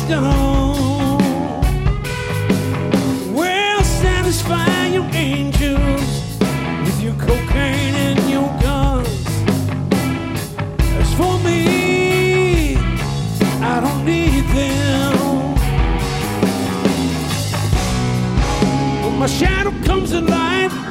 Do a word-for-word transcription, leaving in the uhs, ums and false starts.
gone. Well, satisfy your angels with your cocaine and your guns. As for me, I don't need them. When my shadow comes to life,